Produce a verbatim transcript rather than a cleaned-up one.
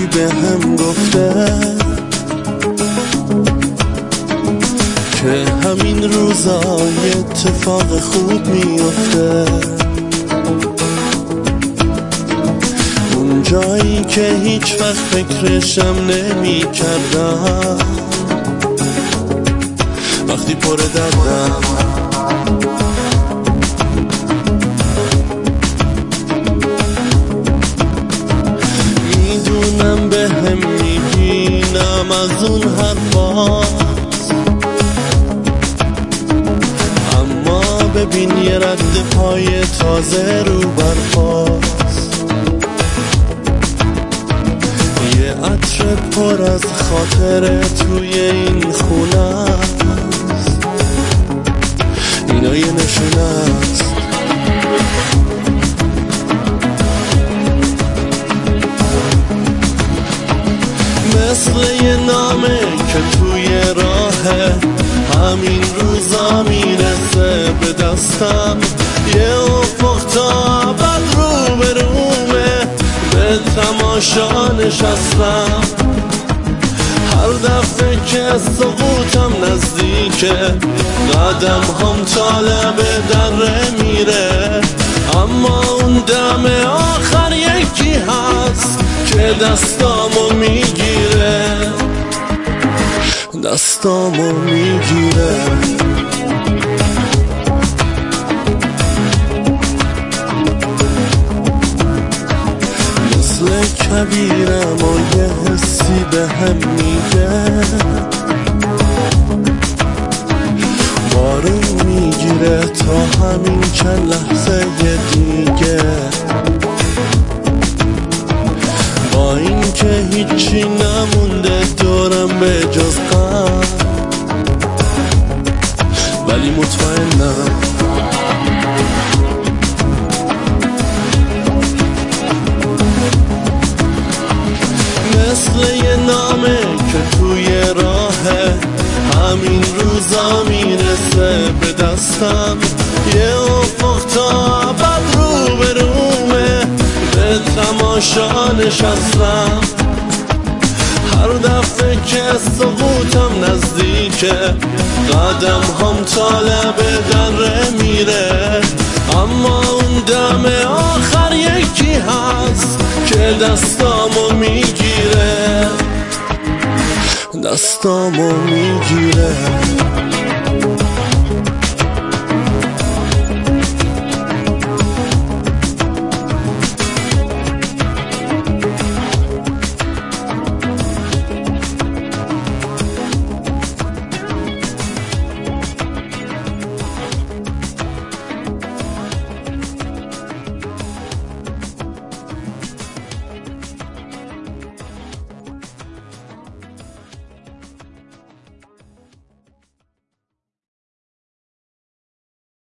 به هم گفته که همین روزا یه اتفاق خوب میفته. اون جایی که هیچ وقت فکرشم نمی کردم، وقتی پر دردم میدونم به هم میگینم از اون حرفاست، اما ببین یه رد پای تازه رو برپاست، یه عطر پر از خاطره توی این خونه است، اینا یه نشونه است. مثل یه نامه که توی راه همین روزا میرسه به دستم، یه افق تا ابد رو به رومه، به تماشا نشستم. هر دفعه که سقوطم نزدیکه، قدم هم طالب دره میره، اما اون دم آخر یکی هست که دستامو میگیره، دستامو میگیره. مثل کبیرم و یه حسی به هم میگه، بارون میگیره تا همین چند لحظه دیگه، با این که هیچی نمونده دورم به جز غم، ولی مطمئنم مثل یه نامه که توی راه همین روزا میرسه به دستم، یه افق تا ابد رو به رومه، به تماشا نشستم. هر دفعه که سقوطم نزدیکه، قدم هم طالب دره میره، اما اون دم آخر یکی هست که دستامو میگیره، دستامو میگیره.